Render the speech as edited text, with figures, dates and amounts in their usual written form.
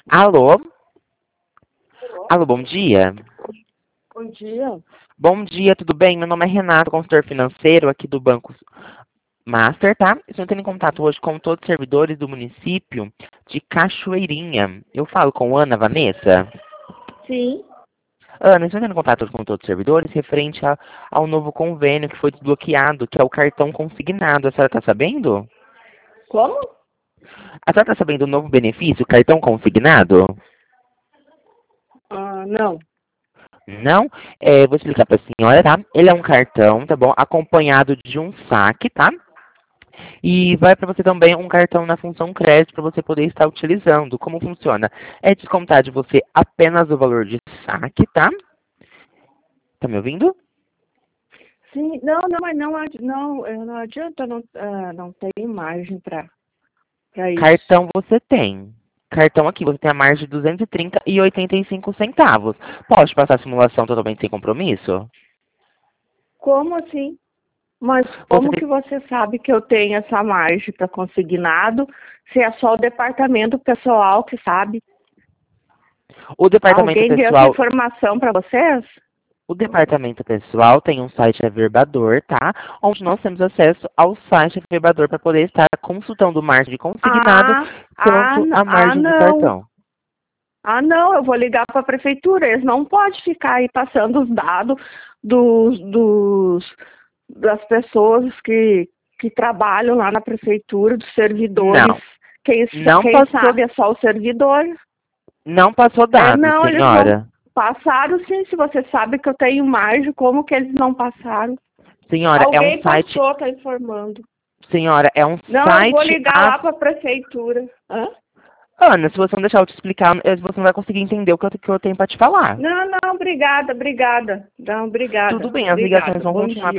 Alô? Alô, bom dia. Bom dia. Bom dia, tudo bem? Meu nome é Renato, consultor financeiro aqui do Banco Master, tá? Estou entrando em contato hoje com todos os servidores do município de Cachoeirinha. Eu falo com Ana Vanessa. Sim. Ana, estou entrando em contato hoje com todos os servidores referente ao novo convênio que foi desbloqueado, que é o cartão consignado. A senhora está sabendo? Como? A senhora está sabendo do novo benefício, cartão consignado? Não. Não? Vou explicar para a senhora, tá? Ele é um cartão, tá bom? Acompanhado de um saque, tá? E vai para você também um cartão na função crédito para você poder estar utilizando. Como funciona? É descontar de você apenas o valor de saque, tá? Tá me ouvindo? Sim. Não, mas não adianta, não tem margem para isso. Cartão você tem. Cartão aqui, você tem a margem de 230,85 centavos. Pode passar a simulação totalmente sem compromisso? Como assim? Mas Você como tem que você sabe que eu tenho essa margem para consignado, se é só o departamento pessoal que sabe? o departamento Alguém deu essa pessoal. informação para vocês? O departamento pessoal tem um site Averbador, tá? Onde nós temos acesso ao site Averbador para poder estar consultando margem de consignado Ah, quanto a margem de não. cartão. Não, eu vou ligar para a prefeitura. Eles não podem ficar aí passando os dados das pessoas que trabalham lá na prefeitura, dos servidores. Não, Quem, não quem passou, sabe é só o servidor. não passou dados, Não, eles não senhora. passaram sim. Se você sabe que eu tenho margem, como que eles não passaram? Senhora, é um Alguém site, passou, está informando. senhora, é um Não, eu vou site. ligar lá para a prefeitura. Hã? Ana, se você não deixar eu te explicar, você não vai conseguir entender o que eu tenho para te falar. Não, obrigada. Não, Tudo obrigada. bem, as ligações Obrigada. vão Bom continuar dia.